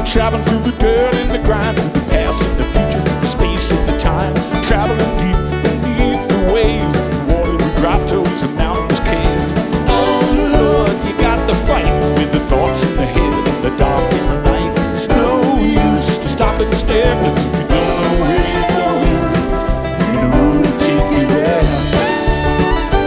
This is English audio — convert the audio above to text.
traveling through the dirt and the grind, through the past and the future, the space and the time, traveling deep beneath the waves, water, the grottos and mountains, caves. Oh Lord, you got to fight with the thoughts in the head, in the dark and the night. It's no use to stop and stare, 'cause